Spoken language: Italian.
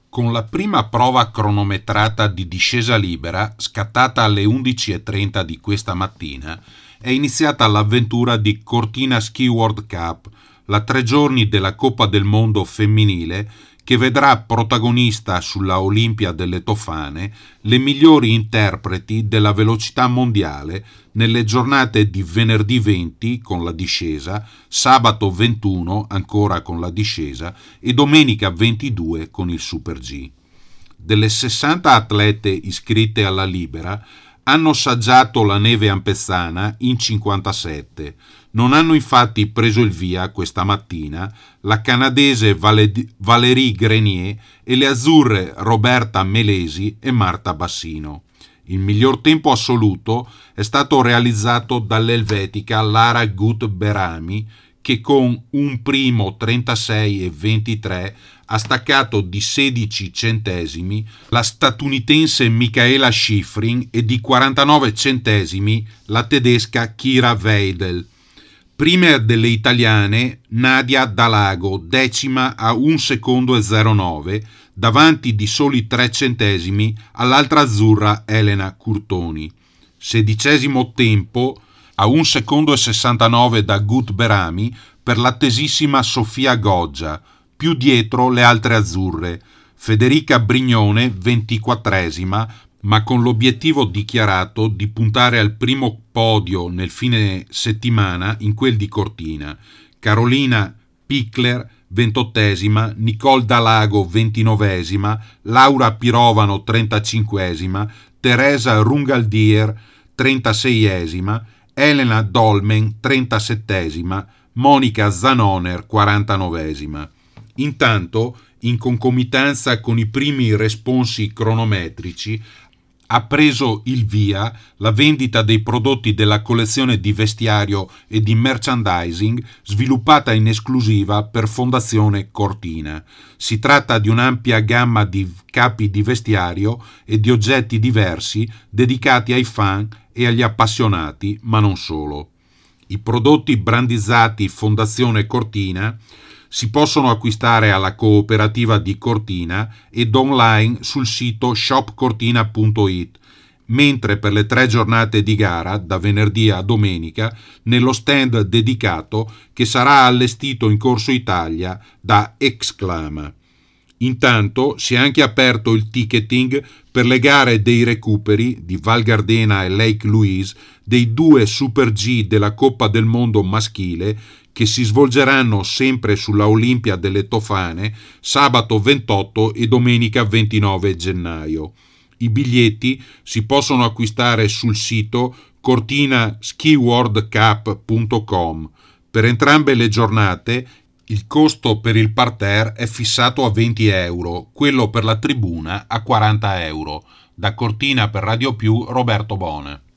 Con la prima prova cronometrata di discesa libera, scattata alle 11:30 di questa mattina, è iniziata l'avventura di Cortina Ski World Cup, la 3 giorni della Coppa del Mondo femminile che vedrà protagonista sulla Olimpia delle Tofane le migliori interpreti della velocità mondiale nelle giornate di venerdì 20 con la discesa, sabato 21 ancora con la discesa e domenica 22 con il Super G. Delle 60 atlete iscritte alla libera, hanno saggiato la neve ampezzana in 57. Non hanno infatti preso il via questa mattina la canadese Valérie Grenier e le azzurre Roberta Melesi e Marta Bassino. Il miglior tempo assoluto è stato realizzato dall'elvetica Lara Gut-Berami, che con un primo 36,23 ha staccato di 16 centesimi la statunitense Michaela Schifrin e di 49 centesimi la tedesca Kira Weidel. Prima delle italiane Nadia Dalago, decima a 1 secondo e 09, davanti di soli 3 centesimi all'altra azzurra Elena Curtoni. Sedicesimo tempo a 1 secondo e 69 da Gut-Berami per l'attesissima Sofia Goggia, più dietro le altre azzurre, Federica Brignone 24esima, ma con l'obiettivo dichiarato di puntare al primo podio nel fine settimana in quel di Cortina, Carolina Pichler 28esima, Nicole Dalago 29esima, Laura Pirovano 35esima, Teresa Rungaldier 36esima, Elena Dolmen 37esima, Monica Zanoner 49esima. Intanto, in concomitanza con i primi responsi cronometrici, ha preso il via la vendita dei prodotti della collezione di vestiario e di merchandising sviluppata in esclusiva per Fondazione Cortina. Si tratta di un'ampia gamma di capi di vestiario e di oggetti diversi dedicati ai fan e agli appassionati, ma non solo. I prodotti brandizzati Fondazione Cortina si possono acquistare alla cooperativa di Cortina ed online sul sito shopcortina.it, mentre per le 3 giornate di gara, da venerdì a domenica, nello stand dedicato che sarà allestito in Corso Italia da Exclama. Intanto si è anche aperto il ticketing per le gare dei recuperi di Val Gardena e Lake Louise dei 2 Super G della Coppa del Mondo maschile che si svolgeranno sempre sulla Olimpia delle Tofane sabato 28 e domenica 29 gennaio. I biglietti si possono acquistare sul sito cortinaskiworldcup.com. Per entrambe le giornate il costo per il parterre è fissato a 20 euro, quello per la tribuna a 40 euro. Da Cortina per Radio Più, Roberto Bone.